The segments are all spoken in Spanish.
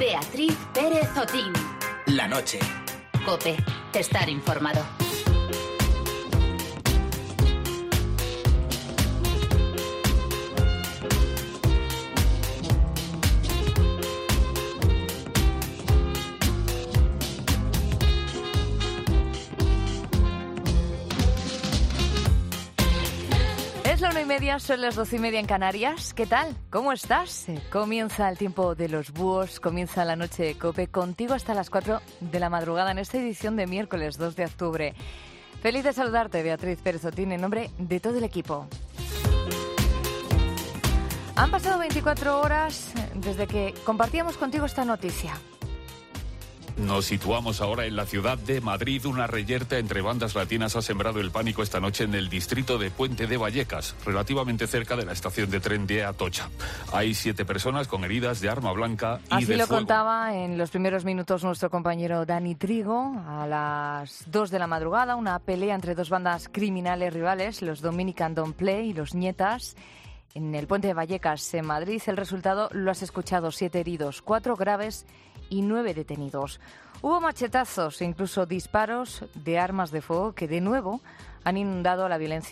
Beatriz Pérez Otín. La noche. COPE. Estar informado. La 1:30, son las 12:30 en Canarias. ¿Qué tal? ¿Cómo estás? Comienza el tiempo de los búhos, comienza la noche de COPE, contigo hasta las 4 de la madrugada en esta edición de miércoles 2 de octubre. Feliz de saludarte, Beatriz Pérez Otín, en nombre de todo el equipo. Han pasado 24 horas desde que compartíamos contigo esta noticia. Nos situamos ahora en la ciudad de Madrid. Una reyerta entre bandas latinas ha sembrado el pánico esta noche en el distrito de Puente de Vallecas, relativamente cerca de la estación de tren de Atocha. Hay 7 personas con heridas de arma blanca y Así de lo fuego. Contaba en los primeros minutos nuestro compañero Dani Trigo. A las 2 de la madrugada, una pelea entre 2 bandas criminales rivales, los Dominican Don't Play y los Nietas, en el Puente de Vallecas, en Madrid. El resultado lo has escuchado: 7 heridos, 4 graves y 9 detenidos. Hubo machetazos e incluso disparos de armas de fuego que de nuevo han inundado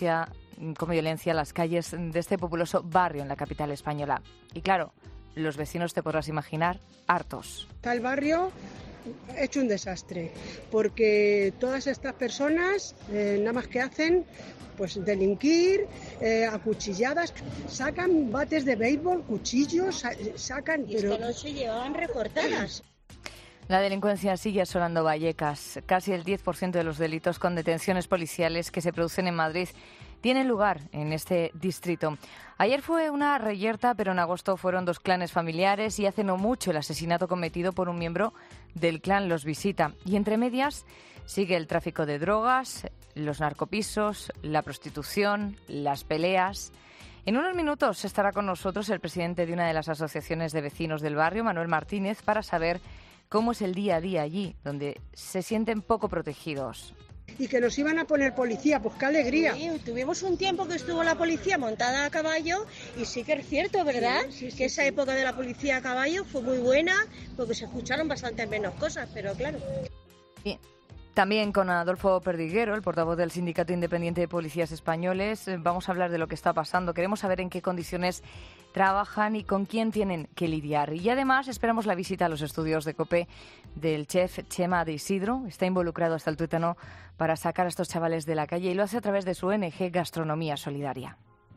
con violencia las calles de este populoso barrio en la capital española. Y claro, los vecinos, te podrás imaginar, hartos. Está el barrio hecho un desastre, porque todas estas personas nada más que hacen pues delinquir, acuchilladas, sacan bates de béisbol, cuchillos, sacan... Y esta noche llevaban recortadas. La delincuencia sigue asolando Vallecas. Casi el 10% de los delitos con detenciones policiales que se producen en Madrid tienen lugar en este distrito. Ayer fue una reyerta, pero en agosto fueron 2 clanes familiares y hace no mucho el asesinato cometido por un miembro del clan Los Visita. Y entre medias sigue el tráfico de drogas, los narcopisos, la prostitución, las peleas. En unos minutos estará con nosotros el presidente de una de las asociaciones de vecinos del barrio, Manuel Martínez, para saber cómo es el día a día allí, donde se sienten poco protegidos. Y que nos iban a poner policía, pues qué alegría. Sí, tuvimos un tiempo que estuvo la policía montada a caballo y sí que es cierto, ¿verdad? Sí, que esa época de la policía a caballo fue muy buena porque se escucharon bastante menos cosas, pero claro. Bien. También con Adolfo Perdiguero, el portavoz del Sindicato Independiente de Policías Españoles, vamos a hablar de lo que está pasando. Queremos saber en qué condiciones trabajan y con quién tienen que lidiar. Y además esperamos la visita a los estudios de COPE del chef Chema de Isidro. Está involucrado hasta el tuétano para sacar a estos chavales de la calle y lo hace a través de su ONG Gastronomía Solidaria.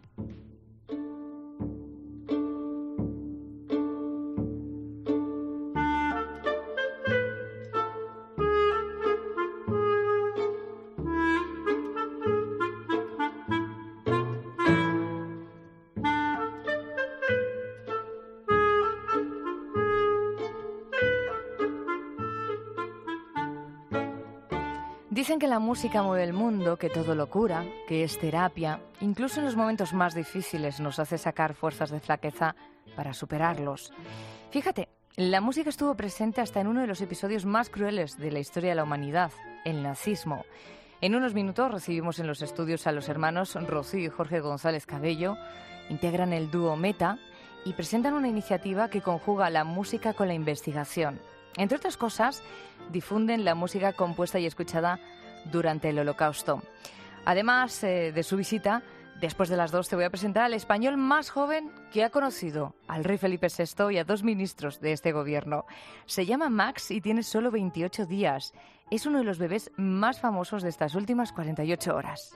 Dicen que la música mueve el mundo, que todo lo cura, que es terapia. Incluso en los momentos más difíciles nos hace sacar fuerzas de flaqueza para superarlos. Fíjate, la música estuvo presente hasta en uno de los episodios más crueles de la historia de la humanidad, el nazismo. En unos minutos recibimos en los estudios a los hermanos Rocío y Jorge González Cabello. Integran el dúo Meta y presentan una iniciativa que conjuga la música con la investigación. Entre otras cosas, difunden la música compuesta y escuchada durante el Holocausto. Además de su visita, después de las 2 te voy a presentar al español más joven que ha conocido al rey Felipe VI y a 2 ministros de este gobierno. Se llama Max y tiene solo 28 días. Es uno de los bebés más famosos de estas últimas 48 horas.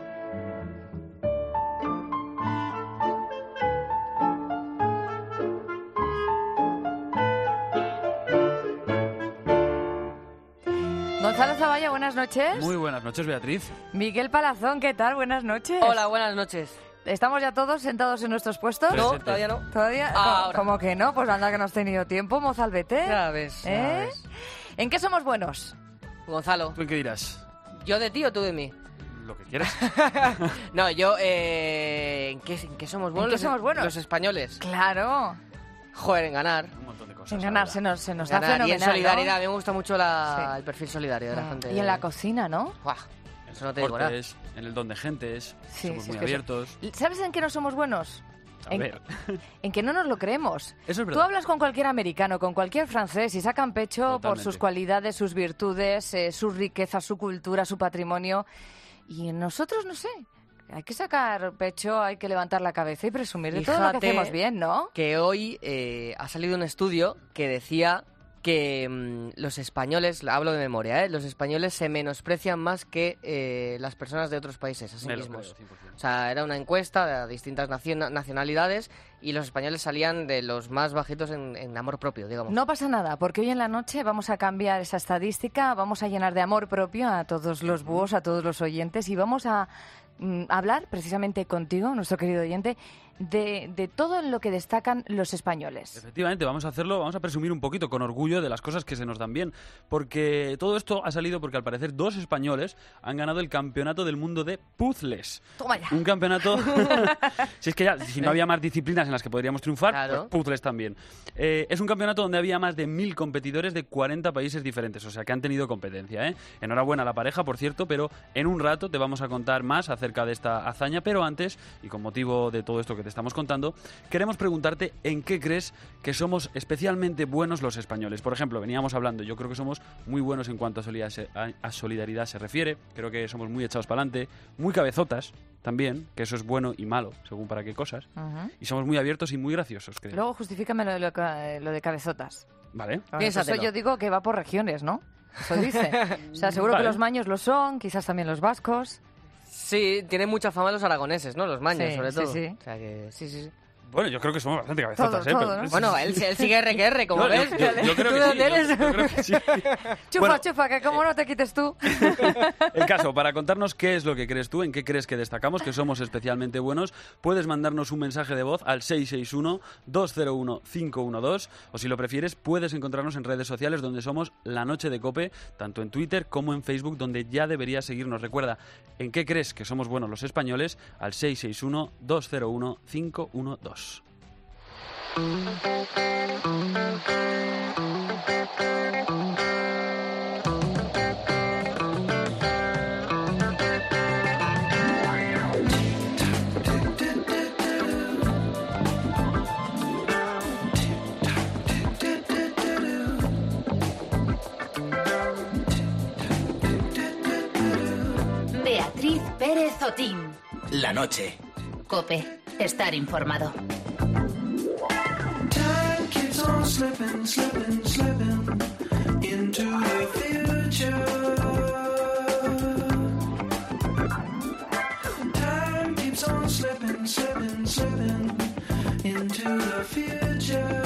Gonzalo Zavalla, buenas noches. Muy buenas noches, Beatriz. Miguel Palazón, ¿qué tal? Buenas noches. Hola, buenas noches. ¿Estamos ya todos sentados en nuestros puestos? No, Presente. todavía no. ¿Todavía? Ahora. ¿Cómo que no? Pues anda que no has tenido tiempo, mozalbete. Ya ves, ya ves. ¿En qué somos buenos? Gonzalo, ¿Tú en qué dirás? ¿yo de ti o tú de mí? Lo que quieras. No, yo, ¿en qué somos buenos? qué somos buenos? Los españoles. Claro. Joder, en ganar. Un montón de cosas. En la ganar verdad. se nos da Ganar. fenomenal, Y en solidaridad, a ¿no? mí me gusta mucho Sí. el perfil solidario de la gente. Y en la cocina, ¿no? Buah, eso no te En digo nada. deportes, en el don de gentes, Sí, somos sí, muy es que abiertos. ¿Sabes en qué no somos buenos? A ver. En que no nos lo creemos. Eso es Tú verdad. hablas con cualquier americano, con cualquier francés y sacan pecho por Totalmente. sus cualidades, sus virtudes, sus riquezas, su cultura, su patrimonio. Y nosotros, no sé, hay que sacar pecho, hay que levantar la cabeza y presumir de todo lo que Fíjate hacemos bien, ¿no? Que hoy ha salido un estudio que decía que los españoles, hablo de memoria, los españoles se menosprecian más que las personas de otros países a sí Me lo mismos. creo, 100%. O sea, era una encuesta de distintas nacionalidades y los españoles salían de los más bajitos en amor propio, digamos. No pasa nada, porque hoy en la noche vamos a cambiar esa estadística, vamos a llenar de amor propio a todos los búhos, a todos los oyentes y vamos a hablar precisamente contigo, nuestro querido oyente, de todo lo que destacan los españoles. Efectivamente, vamos a hacerlo, vamos a presumir un poquito con orgullo de las cosas que se nos dan bien, porque todo esto ha salido porque al parecer 2 españoles han ganado el campeonato del mundo de puzzles. Toma ya. Un campeonato, si es que ya, si no había más disciplinas en las que podríamos triunfar, Claro. pues puzzles también. Es un campeonato donde había más de 1000 competidores de 40 países diferentes, o sea que han tenido competencia, ¿eh? Enhorabuena a la pareja, por cierto, pero en un rato te vamos a contar más acerca de esta hazaña, pero antes, y con motivo de todo esto que te estamos contando, queremos preguntarte en qué crees que somos especialmente buenos los españoles. Por ejemplo, veníamos hablando, yo creo que somos muy buenos en cuanto a solidaridad se refiere, creo que somos muy echados para adelante, muy cabezotas también, que eso es bueno y malo, según para qué cosas, Ujú. y somos muy abiertos y muy graciosos, creo. Luego justifícame lo de cabezotas. ¿Vale? Eso Piénsatelo. yo digo que va por regiones, ¿no? Eso dice. O sea, seguro Vale. que los maños lo son, quizás también los vascos. Sí, tienen mucha fama los aragoneses, ¿no? Los maños, Sí, sobre sí, todo. sí. O sea que sí. Bueno, yo creo que somos bastante cabezotas, Todo, pero- ¿no? Bueno, él sigue R, como No, ves. yo creo ¿Tú que de sí, dónde eres? yo creo que sí. Chufa, Bueno. chufa, que como no te quites tú. El caso, para contarnos qué es lo que crees tú, en qué crees que destacamos, que somos especialmente buenos, puedes mandarnos un mensaje de voz al 661-201-512 o si lo prefieres puedes encontrarnos en redes sociales donde somos La Noche de Cope, tanto en Twitter como en Facebook, donde ya deberías seguirnos. Recuerda, ¿en qué crees que somos buenos los españoles? Al 661-201-512. Beatriz Pérez Otín. La noche. Cope, estar informado. Time keeps on slipping, slipping, slipping into the future. Time keeps on slipping, slipping, slipping into the future.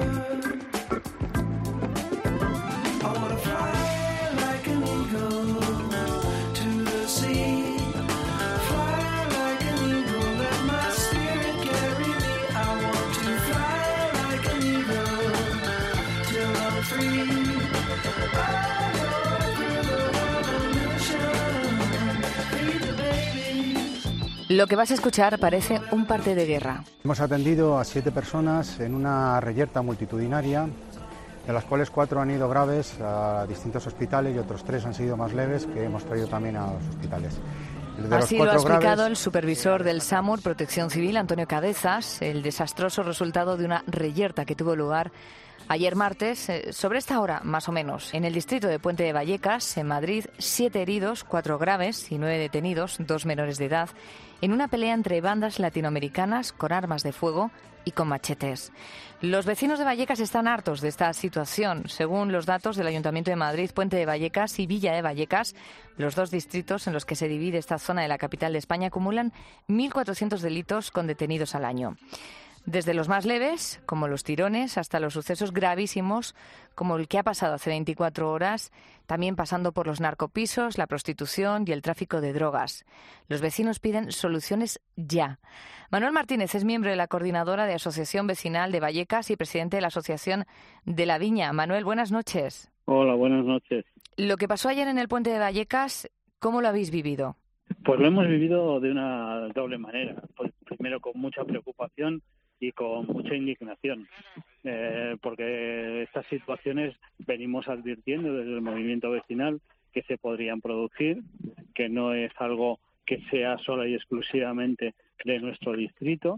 I wanna fly like an eagle to the sea. Fly like an eagle, let my spirit carry me. I want to fly like an eagle till I'm free. I wanna feel the revolution, free the babies. Lo que vas a escuchar parece un parte de guerra. Hemos atendido a 7 personas en una reyerta multitudinaria, de las cuales 4 han ido graves a distintos hospitales y otros 3 han sido más leves, que hemos traído también a los hospitales. De los Así lo ha 4 explicado graves, el supervisor del SAMUR Protección Civil, Antonio Cabezas, el desastroso resultado de una reyerta que tuvo lugar ayer martes, sobre esta hora más o menos, en el distrito de Puente de Vallecas, en Madrid, 7 heridos, 4 graves y 9 detenidos, 2 menores de edad, en una pelea entre bandas latinoamericanas con armas de fuego y con machetes. Los vecinos de Vallecas están hartos de esta situación. Según los datos del Ayuntamiento de Madrid, Puente de Vallecas y Villa de Vallecas, los 2 distritos en los que se divide esta zona de la capital de España, acumulan 1.400 delitos con detenidos al año. Desde los más leves, como los tirones, hasta los sucesos gravísimos, como el que ha pasado hace 24 horas, también pasando por los narcopisos, la prostitución y el tráfico de drogas. Los vecinos piden soluciones ya. Manuel Martínez es miembro de la coordinadora de Asociación Vecinal de Vallecas y presidente de la Asociación de la Viña. Manuel, buenas noches. Hola, buenas noches. Lo que pasó ayer en el Puente de Vallecas, ¿cómo lo habéis vivido? Pues lo hemos vivido de una doble manera. Pues primero con mucha preocupación y con mucha indignación, porque estas situaciones venimos advirtiendo desde el movimiento vecinal que se podrían producir, que no es algo que sea sola y exclusivamente de nuestro distrito,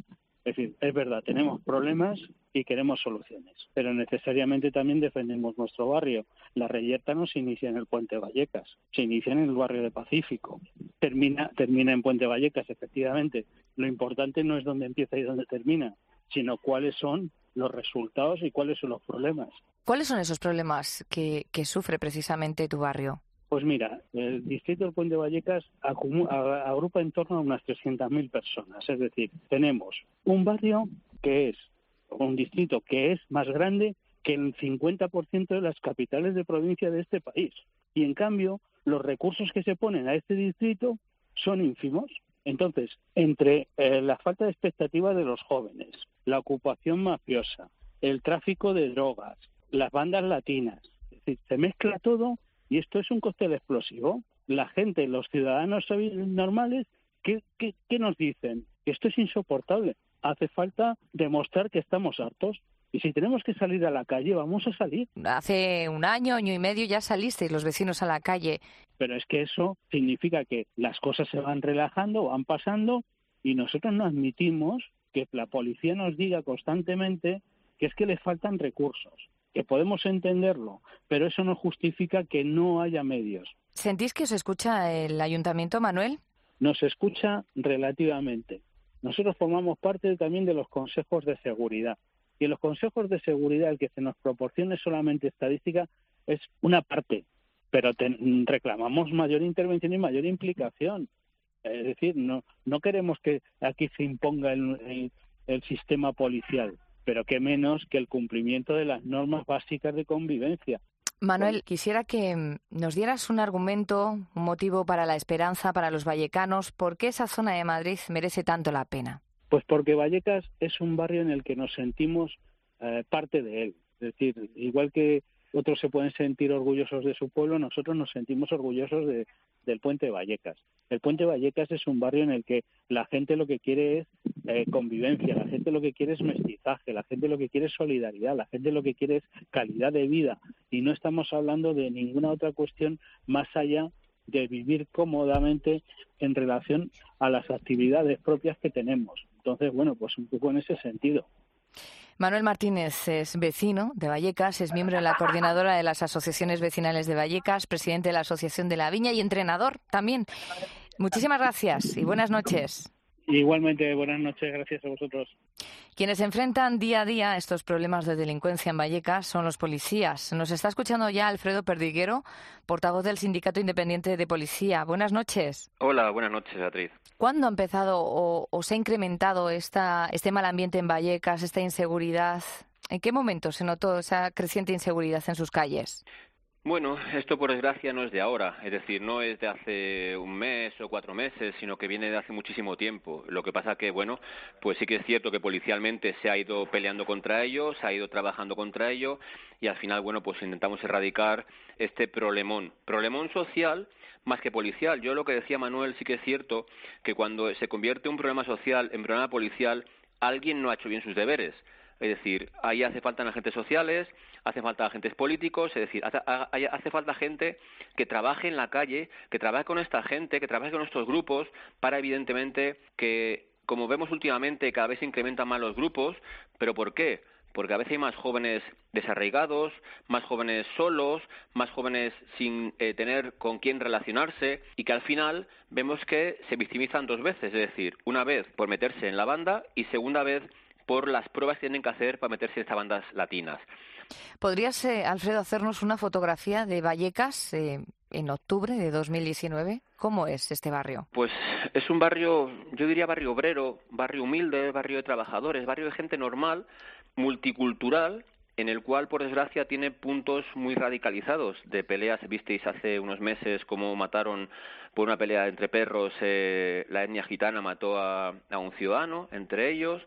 Es decir, es verdad, tenemos problemas y queremos soluciones, pero necesariamente también defendemos nuestro barrio. La reyerta no se inicia en el Puente Vallecas, se inicia en el barrio de Pacífico, termina en Puente Vallecas, efectivamente. Lo importante no es dónde empieza y dónde termina, sino cuáles son los resultados y cuáles son los problemas. ¿Cuáles son esos problemas que sufre precisamente tu barrio? Pues mira, el distrito del Puente Vallecas agrupa en torno a unas 300.000 personas. Es decir, tenemos un barrio un distrito que es más grande que el 50% de las capitales de provincia de este país. Y en cambio, los recursos que se ponen a este distrito son ínfimos. Entonces, entre la falta de expectativa de los jóvenes, la ocupación mafiosa, el tráfico de drogas, las bandas latinas, es decir, se mezcla todo. Y esto es un cóctel explosivo. La gente, los ciudadanos normales, ¿qué nos dicen? Que esto es insoportable. Hace falta demostrar que estamos hartos. Y si tenemos que salir a la calle, vamos a salir. Hace un año y medio ya salisteis los vecinos a la calle. Pero es que eso significa que las cosas se van relajando, van pasando, y nosotros no admitimos que la policía nos diga constantemente que es que le faltan recursos. Que podemos entenderlo, pero eso no justifica que no haya medios. ¿Sentís que os escucha el ayuntamiento, Manuel? Nos escucha relativamente. Nosotros formamos parte también de los consejos de seguridad. Y en los consejos de seguridad el que se nos proporcione solamente estadística es una parte, pero reclamamos mayor intervención y mayor implicación. Es decir, no queremos que aquí se imponga el sistema policial, pero qué menos que el cumplimiento de las normas básicas de convivencia. Manuel, quisiera que nos dieras un argumento, un motivo para la esperanza para los vallecanos. ¿Por qué esa zona de Madrid merece tanto la pena? Pues porque Vallecas es un barrio en el que nos sentimos parte de él. Es decir, igual que otros se pueden sentir orgullosos de su pueblo, nosotros nos sentimos orgullosos del Puente de Vallecas. El Puente de Vallecas es un barrio en el que la gente lo que quiere es convivencia, la gente lo que quiere es mestizaje, la gente lo que quiere es solidaridad, la gente lo que quiere es calidad de vida. Y no estamos hablando de ninguna otra cuestión más allá de vivir cómodamente en relación a las actividades propias que tenemos. Entonces, bueno, pues un poco en ese sentido. Manuel Martínez es vecino de Vallecas, es miembro de la coordinadora de las asociaciones vecinales de Vallecas, presidente de la Asociación de la Viña y entrenador también. Muchísimas gracias y buenas noches. Igualmente, buenas noches, gracias a vosotros. Quienes enfrentan día a día estos problemas de delincuencia en Vallecas son los policías. Nos está escuchando ya Alfredo Perdiguero, portavoz del Sindicato Independiente de Policía. Buenas noches. Hola, buenas noches, Beatriz. ¿Cuándo ha empezado o se ha incrementado este mal ambiente en Vallecas, esta inseguridad? ¿En qué momento se notó esa creciente inseguridad en sus calles? Bueno, esto por desgracia no es de ahora, es decir, no es de hace un mes o 4 meses, sino que viene de hace muchísimo tiempo. Lo que pasa que, bueno, pues sí que es cierto que policialmente se ha ido peleando contra ello, se ha ido trabajando contra ello y al final, bueno, pues intentamos erradicar este problemón social más que policial. Yo lo que decía Manuel, sí que es cierto que cuando se convierte un problema social en problema policial, alguien no ha hecho bien sus deberes. Es decir, ahí hace falta agentes sociales, hace falta agentes políticos, es decir, hace falta gente que trabaje en la calle, que trabaje con esta gente, que trabaje con estos grupos, para evidentemente que, como vemos últimamente, cada vez se incrementan más los grupos. ¿Pero por qué? Porque a veces hay más jóvenes desarraigados, más jóvenes solos, más jóvenes sin tener con quién relacionarse, y que al final vemos que se victimizan 2 veces, es decir, una vez por meterse en la banda y segunda vez por las pruebas que tienen que hacer para meterse en estas bandas latinas. ¿Podrías, Alfredo, hacernos una fotografía de Vallecas en octubre de 2019? ¿Cómo es este barrio? Pues es un barrio, yo diría barrio obrero, barrio humilde, barrio de trabajadores, barrio de gente normal, multicultural, en el cual, por desgracia, tiene puntos muy radicalizados de peleas. Visteis hace unos meses cómo mataron por una pelea entre perros, la etnia gitana mató a un ciudadano, entre ellos,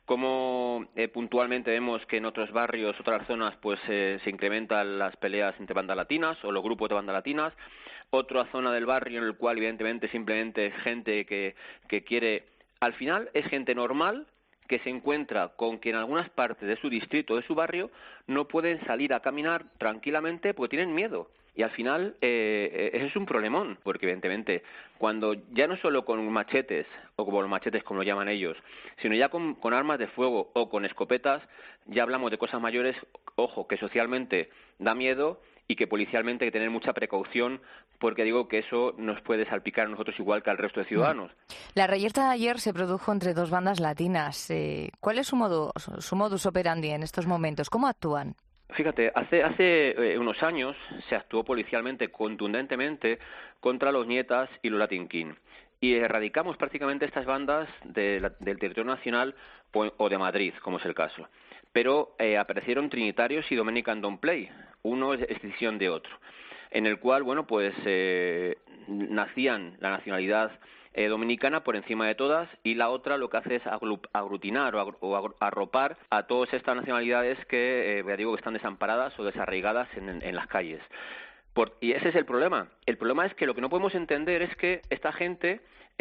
cómo puntualmente vemos que en otros barrios, otras zonas, pues se incrementan las peleas entre bandas latinas o los grupos de bandas latinas. Otra zona del barrio en el cual, evidentemente, simplemente gente que quiere, al final es gente normal, que se encuentra con que en algunas partes de su distrito, de su barrio, no pueden salir a caminar tranquilamente porque tienen miedo. Y al final eso es un problemón, porque evidentemente cuando ya no solo con machetes, o como los machetes como lo llaman ellos, sino ya con armas de fuego o con escopetas, ya hablamos de cosas mayores, ojo, que socialmente da miedo y que policialmente hay que tener mucha precaución, porque digo que eso nos puede salpicar a nosotros igual que al resto de ciudadanos. La reyerta de ayer se produjo entre dos bandas latinas. ¿Cuál es su modus operandi en estos momentos? ¿Cómo actúan? Fíjate, hace unos años se actuó policialmente contundentemente contra los Nietas y los Latin King y erradicamos prácticamente estas bandas del territorio nacional o de Madrid, como es el caso. Pero aparecieron Trinitarios y Dominican Don't Play, uno es escisión de otro, en el cual, bueno, pues nacían la nacionalidad dominicana por encima de todas, y la otra lo que hace es aglutinar o arropar a todas estas nacionalidades que digo que están desamparadas o desarraigadas en las calles. Y ese es el problema. El problema es que lo que no podemos entender es que esta gente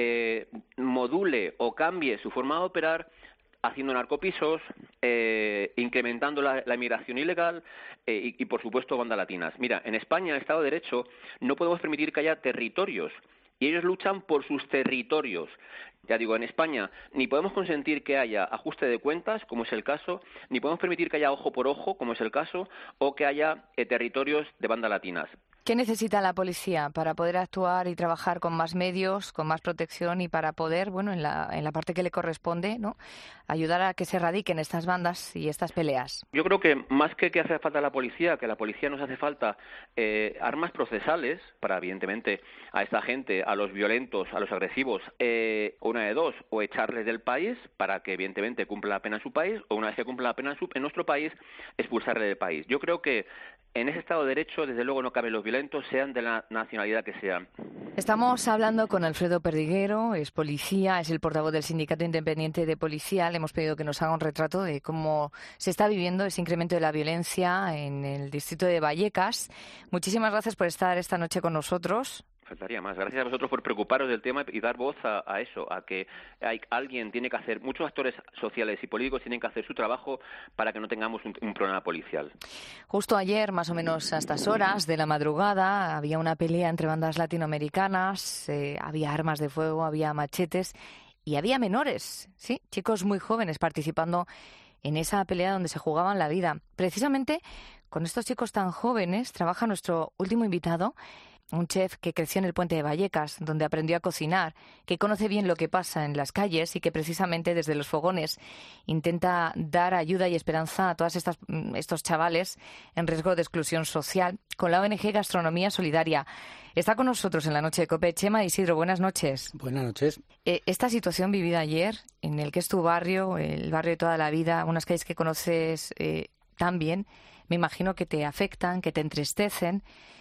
module o cambie su forma de operar haciendo narcopisos, incrementando la inmigración ilegal y, por supuesto, bandas latinas. Mira, en España, en el Estado de Derecho, no podemos permitir que haya territorios. Y ellos luchan por sus territorios. Ya digo, en España ni podemos consentir que haya ajuste de cuentas, como es el caso, ni podemos permitir que haya ojo por ojo, como es el caso, o que haya territorios de bandas latinas. ¿Qué necesita la policía para poder actuar y trabajar con más medios, con más protección y para poder, bueno, en la parte que le corresponde, ¿no?, ayudar a que se erradiquen estas bandas y estas peleas? Yo creo que más que hace falta la policía, que la policía nos hace falta armas procesales para, evidentemente, a esta gente, a los violentos, a los agresivos, una de dos, o echarles del país para que, evidentemente, cumpla la pena en su país, o una vez que cumpla la pena en nuestro país, expulsarle del país. Yo creo que en ese Estado de Derecho, desde luego, no caben los violentos, sean de la nacionalidad que sean. Estamos hablando con Alfredo Perdiguero, es policía, es el portavoz del Sindicato Independiente de Policía. Le hemos pedido que nos haga un retrato de cómo se está viviendo ese incremento de la violencia en el distrito de Vallecas. Muchísimas gracias por estar esta noche con nosotros. Faltaría más. Gracias a vosotros por preocuparos del tema y dar voz a eso, a que alguien tiene que hacer, muchos actores sociales y políticos tienen que hacer su trabajo para que no tengamos un problema policial. Justo ayer, más o menos a estas horas de la madrugada, había una pelea entre bandas latinoamericanas, había armas de fuego, había machetes y había menores, sí, chicos muy jóvenes participando en esa pelea donde se jugaban la vida. Precisamente con estos chicos tan jóvenes trabaja nuestro último invitado, un chef que creció en el Puente de Vallecas, donde aprendió a cocinar, que conoce bien lo que pasa en las calles y que precisamente desde los fogones intenta dar ayuda y esperanza a todos estos chavales en riesgo de exclusión social con la ONG Gastronomía Solidaria. Está con nosotros en la noche de COPE Chema Isidro. Buenas noches. Buenas noches. Esta situación vivida ayer, en el que es tu barrio, el barrio de toda la vida, unas calles que conoces tan bien, me imagino que te afectan, que te entristecen.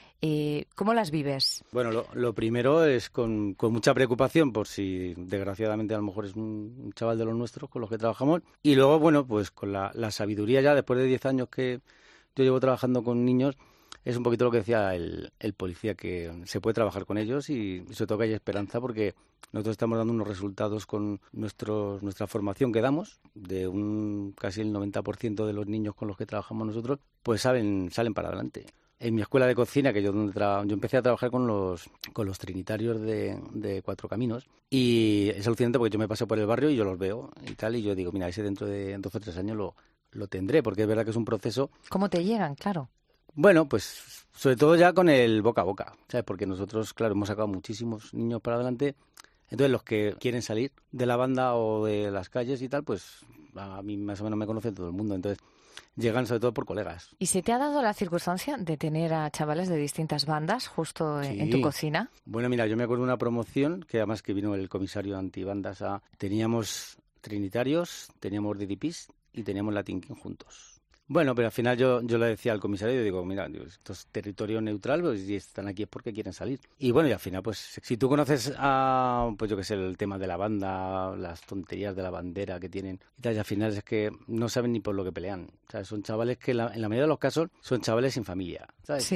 ¿Cómo las vives? Bueno, lo primero es con mucha preocupación por si desgraciadamente a lo mejor es un chaval de los nuestros con los que trabajamos. Y luego, bueno, pues con la sabiduría ya, después de 10 años que yo llevo trabajando con niños, es un poquito lo que decía el policía, que se puede trabajar con ellos y sobre todo que hay esperanza porque nosotros estamos dando unos resultados con nuestra formación que damos, de casi el 90% de los niños con los que trabajamos nosotros, pues salen para adelante. En mi escuela de cocina, que yo empecé a trabajar con los trinitarios de Cuatro Caminos, y es alucinante porque yo me paso por el barrio y yo los veo y tal, y yo digo, mira, ese dentro de 2 o 3 años lo tendré, porque es verdad que es un proceso. ¿Cómo te llegan? Claro. Bueno, pues sobre todo ya con el boca a boca, ¿sabes? Porque nosotros, claro, hemos sacado muchísimos niños para adelante, entonces los que quieren salir de la banda o de las calles y tal, pues a mí más o menos me conoce todo el mundo, entonces llegan sobre todo por colegas. ¿Y se te ha dado la circunstancia de tener a chavales de distintas bandas justo en tu cocina? Bueno, mira, yo me acuerdo de una promoción que además que vino el comisario antibandas teníamos trinitarios, teníamos DDPs y teníamos Latin King juntos. Bueno, pero al final yo le decía al comisario, yo digo, mira, esto es territorio neutral, pues si están aquí es porque quieren salir. Y bueno, y al final, pues si tú conoces pues yo qué sé, el tema de la banda, las tonterías de la bandera que tienen y tal, y al final es que no saben ni por lo que pelean. O sea, son chavales que en la mayoría de los casos son chavales sin familia, ¿sabes? Sí.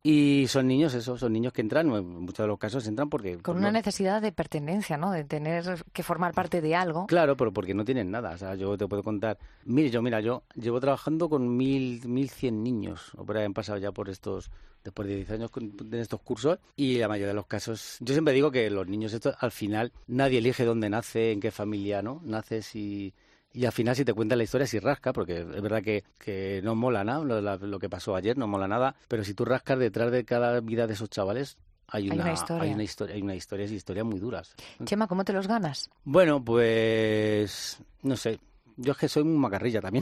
Y son niños, son niños que entran, en muchos de los casos entran porque... Con una necesidad de pertenencia, ¿no? De tener que formar parte de algo. Claro, pero porque no tienen nada. O sea, yo te puedo contar... Yo llevo trabajando con 1.100 niños. O por ahí han pasado ya por estos... Después de 10 años en estos cursos. Y la mayoría de los casos... Yo siempre digo que los niños estos, al final, nadie elige dónde nace, en qué familia, ¿no? Naces y al final si te cuentan la historia si rasca, porque es verdad que no mola nada, lo que pasó ayer no mola nada, pero si tú rascas detrás de cada vida de esos chavales hay una historias muy duras. Chema, ¿cómo te los ganas? Bueno, pues no sé. Yo es que soy muy macarrilla también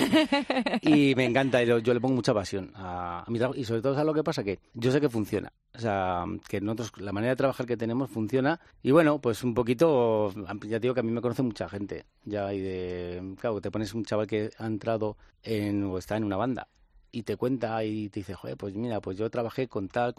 y me encanta, yo le pongo mucha pasión a mi trabajo y sobre todo, ¿sabes lo que pasa? Que yo sé que funciona, o sea, que nosotros la manera de trabajar que tenemos funciona y bueno, pues un poquito, ya digo que a mí me conoce mucha gente, ya claro, te pones un chaval que ha entrado o está en una banda y te cuenta y te dice, joder, pues mira, pues yo trabajé con tal,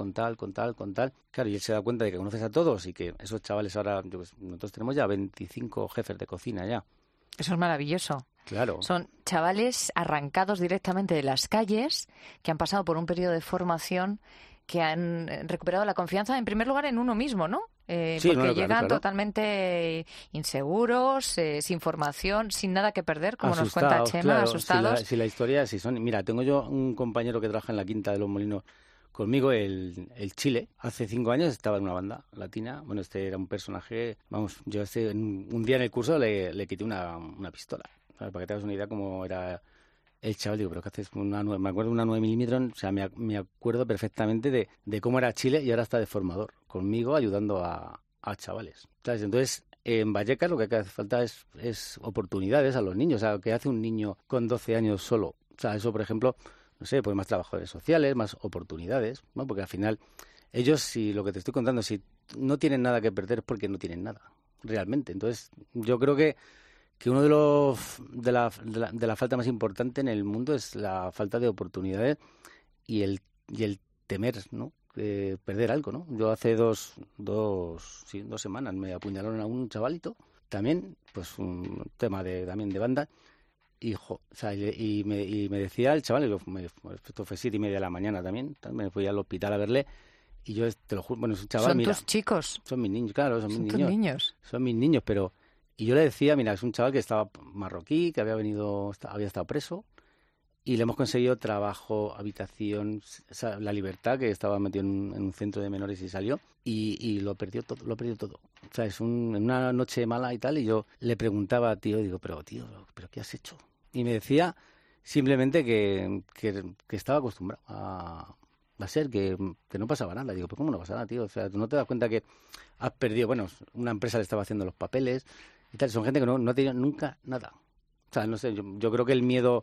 claro, y él se da cuenta de que conoces a todos y que esos chavales ahora, nosotros tenemos ya 25 jefes de cocina ya. Eso es maravilloso. Claro. Son chavales arrancados directamente de las calles, que han pasado por un periodo de formación, que han recuperado la confianza, en primer lugar, en uno mismo, ¿no? Sí, porque llegan claro. totalmente inseguros, sin formación, sin nada que perder, como asustados, nos cuenta Chema, claro, asustados. Si la historia, si son... Mira, tengo yo un compañero que trabaja en la Quinta de los Molinos conmigo, el Chile. Hace 5 años estaba en una banda latina. Bueno, este era un personaje... Vamos, yo un día en el curso le quité una pistola. ¿Sabes? Para que te hagas una idea cómo era el chaval. Digo, ¿pero qué haces? Me acuerdo de una 9 milímetros. O sea, me acuerdo perfectamente de cómo era Chile y ahora está de formador. Conmigo, ayudando a chavales. ¿Sabes? Entonces, en Vallecas lo que hace falta es oportunidades a los niños. O sea, ¿qué hace un niño con 12 años solo? O sea, eso, por ejemplo... No sé, pues más trabajadores sociales, más oportunidades, ¿no? Porque al final ellos, si lo que te estoy contando, si no tienen nada que perder es porque no tienen nada, realmente. Entonces, yo creo que uno de la falta más importante en el mundo es la falta de oportunidades y el temer, ¿no? Perder algo, ¿no? Yo hace dos semanas me apuñalaron a un chavalito, también, pues un tema también de banda. Hijo, o sea, y me decía el chaval, esto fue 7:30 de la mañana también, me fui al hospital a verle y yo te lo juro, bueno, es un chaval, ¿Son mira, tus chicos? Son mis niños, claro, son mis tus niños. Son mis niños, pero... Y yo le decía, mira, es un chaval que estaba marroquí, que había estado preso y le hemos conseguido trabajo, habitación, o sea, la libertad, que estaba metido en un centro de menores y salió y lo perdió todo. O sea, en una noche mala y tal, y yo le preguntaba, tío, pero ¿qué has hecho? Y me decía simplemente que estaba acostumbrado a ser, que no pasaba nada. Digo, ¿pero cómo no pasa nada, tío? O sea, tú no te das cuenta que has perdido... Bueno, una empresa le estaba haciendo los papeles y tal. Son gente que no ha tenido nunca nada. O sea, no sé, yo creo que el miedo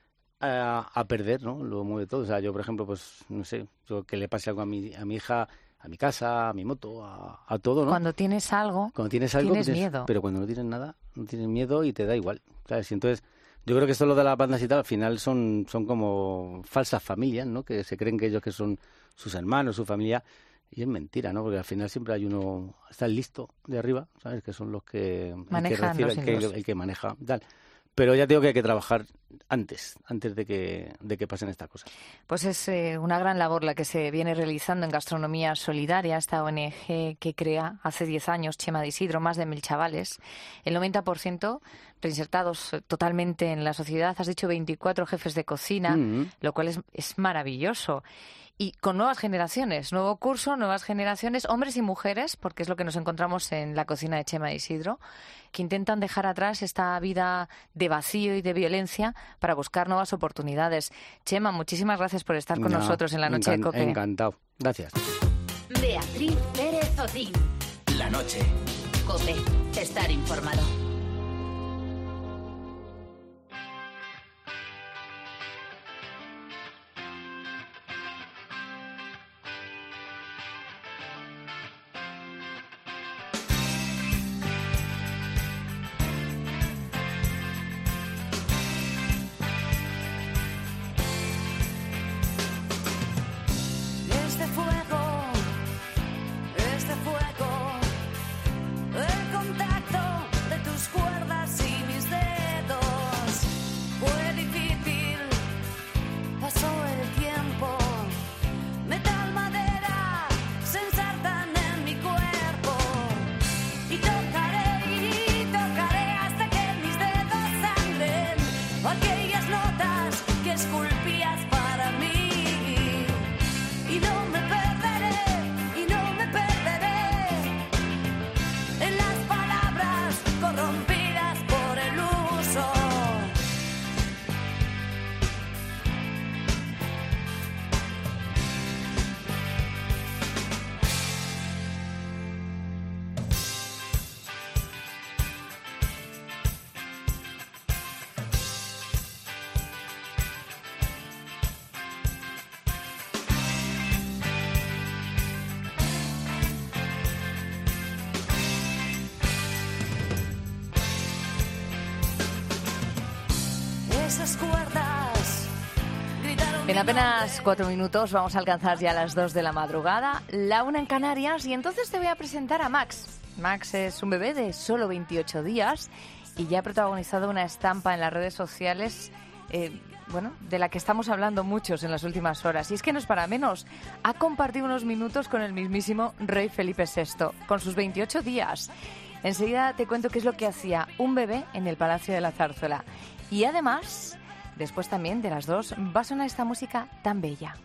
a perder, ¿no? Lo mueve todo. O sea, yo, por ejemplo, pues, no sé, que le pase algo a mi hija, a mi casa, a mi moto, a todo, ¿no? Cuando tienes algo, tienes miedo. Pero cuando no tienes nada, no tienes miedo y te da igual, ¿sabes? Y entonces... Yo creo que esto lo de las bandas y tal, al final son como falsas familias, ¿no? Que se creen que ellos que son sus hermanos, su familia, y es mentira, ¿no? Porque al final siempre hay uno, está el listo de arriba, ¿sabes? Que son los que manejan, el que maneja, tal. Pero ya tengo que hay que trabajar antes de que pasen estas cosas. Pues es una gran labor la que se viene realizando en Gastronomía Solidaria, esta ONG que crea hace 10 años Chema de Isidro, más de 1.000 chavales, el 90% reinsertados totalmente en la sociedad. Has dicho 24 jefes de cocina, lo cual es maravilloso. Y con nuevas generaciones, nuevo curso, nuevas generaciones, hombres y mujeres, porque es lo que nos encontramos en la cocina de Chema de Isidro, que intentan dejar atrás esta vida de vacío y de violencia para buscar nuevas oportunidades. Chema, muchísimas gracias por estar con nosotros en la noche de COPE. Encantado, gracias. Beatriz Pérez Otín. La noche. COPE, estar informado. Este fuego, el contacto de tus esas cuerdas. En apenas 4 minutos vamos a alcanzar ya las 2 de la madrugada, la 1 en Canarias, y entonces te voy a presentar a Max. Max es un bebé de solo 28 días y ya ha protagonizado una estampa en las redes sociales, de la que estamos hablando muchos en las últimas horas. Y es que no es para menos, ha compartido unos minutos con el mismísimo rey Felipe VI, con sus 28 días. Enseguida te cuento qué es lo que hacía un bebé en el Palacio de la Zarzuela. Y además, después también de las 2, va a sonar esta música tan bella.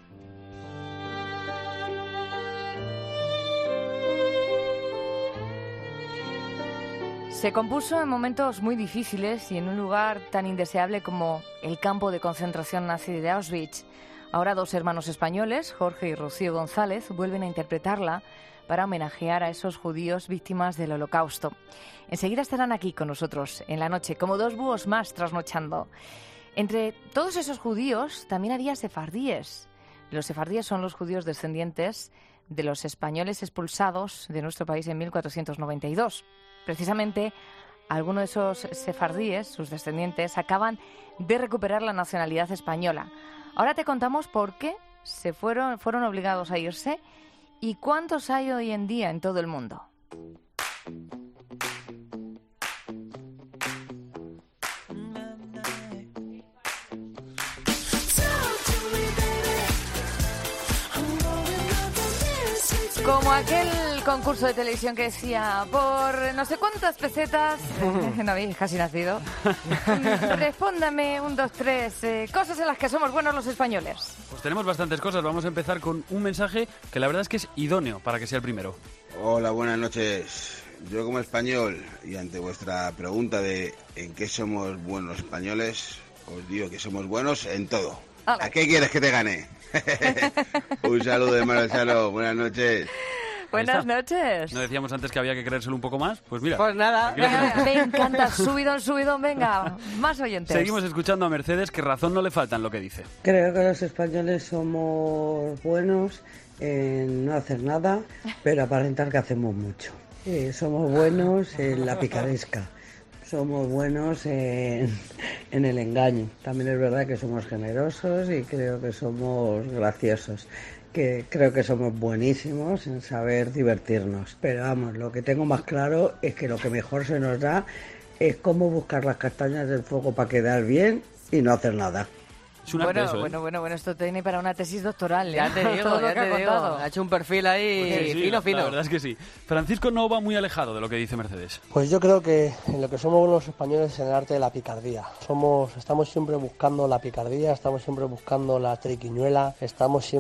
Se compuso en momentos muy difíciles y en un lugar tan indeseable como el campo de concentración nazi de Auschwitz. Ahora 2 hermanos españoles, Jorge y Rocío González, vuelven a interpretarla para homenajear a esos judíos víctimas del Holocausto. Enseguida estarán aquí con nosotros en la noche, como 2 búhos más trasnochando. Entre todos esos judíos también había sefardíes. Los sefardíes son los judíos descendientes de los españoles expulsados de nuestro país en 1492. Precisamente, algunos de esos sefardíes, sus descendientes, acaban de recuperar la nacionalidad española. Ahora te contamos por qué fueron obligados a irse y cuántos hay hoy en día en todo el mundo. Como aquel concurso de televisión que decía, por no sé cuántas pesetas, no habéis casi nacido, respóndame 1, 2, 3, cosas en las que somos buenos los españoles. Pues tenemos bastantes cosas. Vamos a empezar con un mensaje que la verdad es que es idóneo para que sea el primero. Hola, buenas noches. Yo como español, y ante vuestra pregunta de en qué somos buenos españoles, os digo que somos buenos en todo. Hola. ¿A qué quieres que te gane? Un saludo de Marchano, buenas noches. Buenas noches. ¿No decíamos antes que había que creérselo un poco más? Pues mira. Pues nada. Me encanta, subidón, venga, más oyentes. Seguimos escuchando a Mercedes, que razón no le falta en lo que dice. Creo que los españoles somos buenos en no hacer nada, pero aparentar que hacemos mucho. Somos buenos en la picaresca. Somos buenos en el engaño. También es verdad que somos generosos y creo que somos graciosos. Que creo que somos buenísimos en saber divertirnos. Pero vamos, lo que tengo más claro es que lo que mejor se nos da es cómo buscar las castañas del fuego para quedar bien y no hacer nada. Es un arte eso, ¿eh? Bueno, esto tiene para una tesis doctoral. Ya te digo, todo lo ya que te ha digo. contado. Ha hecho un perfil ahí fino. La verdad es que sí. Francisco no va muy alejado de lo que dice Mercedes. Pues yo creo que en lo que somos los españoles es en el arte de la picardía. Estamos siempre buscando la picardía, estamos siempre buscando la triquiñuela, somos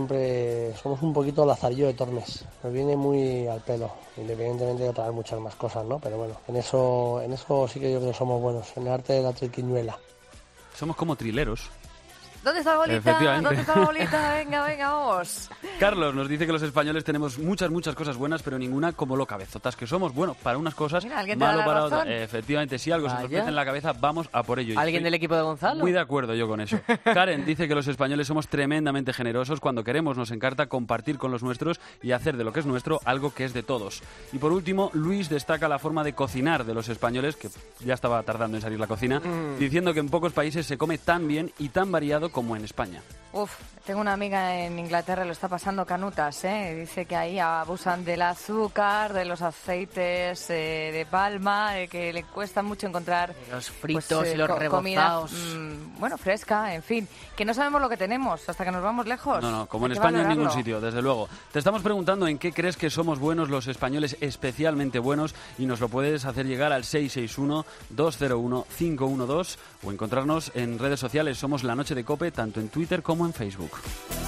un poquito lazarillo de Tormes. Nos viene muy al pelo, independientemente de otras muchas más cosas, ¿no? Pero bueno, en eso sí que yo creo que somos buenos, en el arte de la triquiñuela. Somos como trileros. ¿Dónde está la bolita? ¿Dónde está la bolita? Venga, vamos. Carlos nos dice que los españoles tenemos muchas cosas buenas, pero ninguna como lo cabezotas que somos. Bueno, para unas cosas, mira, ¿alguien te malo da la para razón? otras. Efectivamente, si algo se nos mete en la cabeza, vamos a por ello. ¿Alguien del equipo de Gonzalo? Muy de acuerdo yo con eso. Karen dice que los españoles somos tremendamente generosos. Cuando queremos nos encanta compartir con los nuestros y hacer de lo que es nuestro algo que es de todos. Y por último, Luis destaca la forma de cocinar de los españoles, que ya estaba tardando en salir la cocina, diciendo que en pocos países se come tan bien y tan variado como en España. Tengo una amiga en Inglaterra, lo está pasando canutas, ¿eh? Dice que ahí abusan del azúcar, de los aceites de palma, que le cuesta mucho encontrar los fritos y los rebozados. Comida, fresca, en fin, que no sabemos lo que tenemos hasta que nos vamos lejos. No, como en España en ningún sitio, desde luego. Te estamos preguntando en qué crees que somos buenos los españoles, especialmente buenos, y nos lo puedes hacer llegar al 661-201-512 o encontrarnos en redes sociales. Somos La Noche de COPE, tanto en Twitter como en Facebook.